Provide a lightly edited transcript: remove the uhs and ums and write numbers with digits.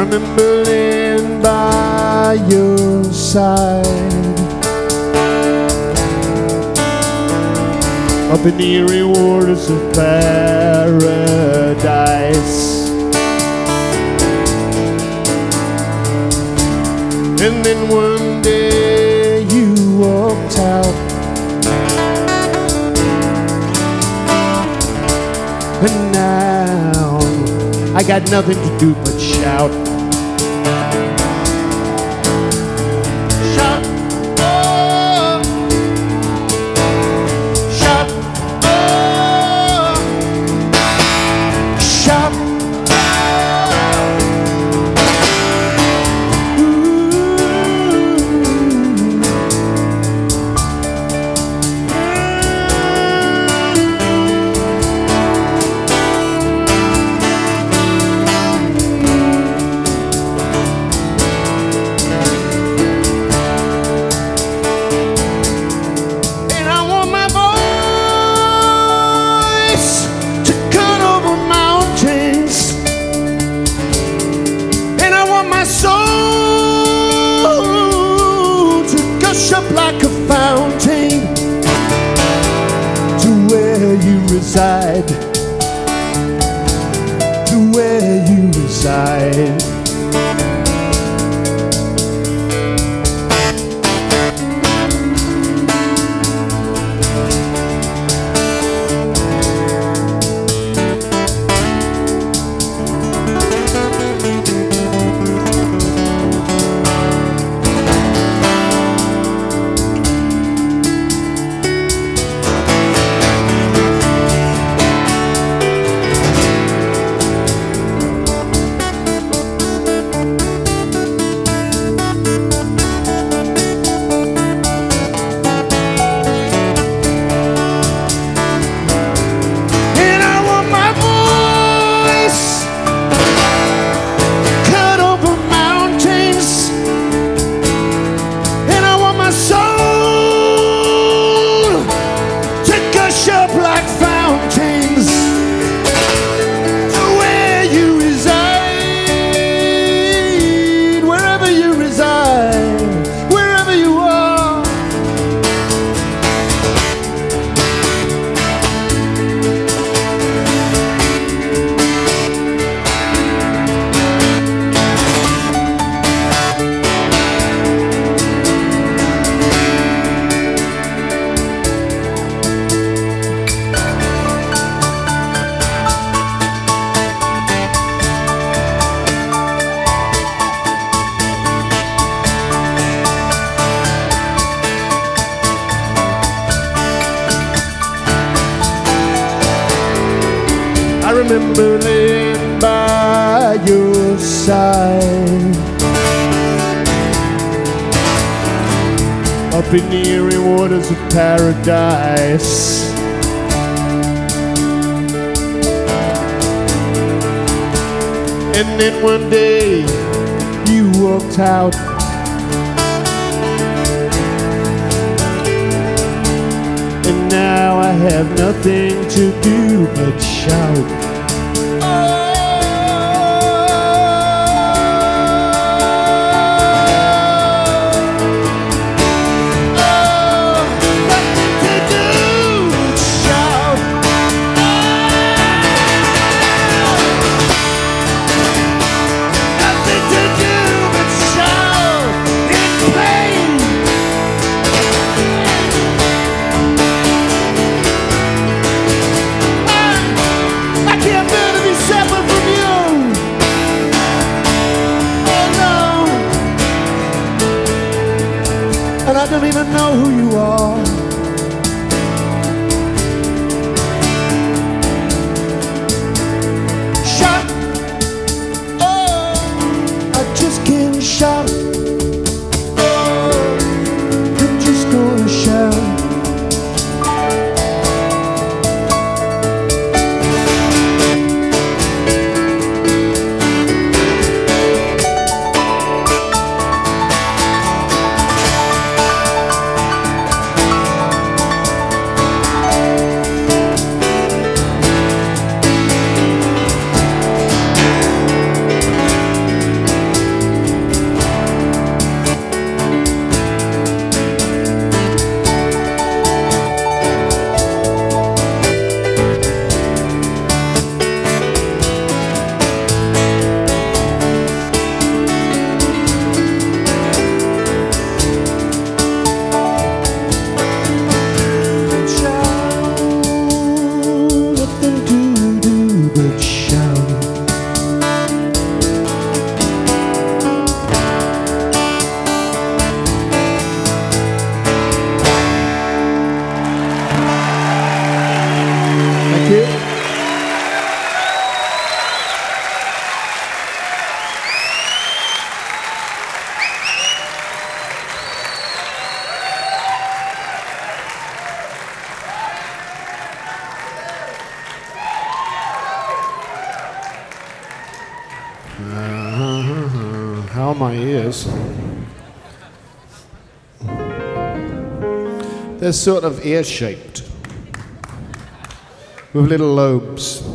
remember laying by your side up in the eerie waters of paradise. And then one day you walked out, and now I got nothing to do but shout. Shout, oh, shout, oh, shout, like a fountain to where you reside, to where you reside. I remember laying by your side up in the eerie waters of paradise. And then one day you walked out, and now I have nothing to do but shout. And I don't even know who you are. Shout, oh, I just can't shout. Oh, I'm just gonna shout. How are my ears? They're sort of ear-shaped with little lobes.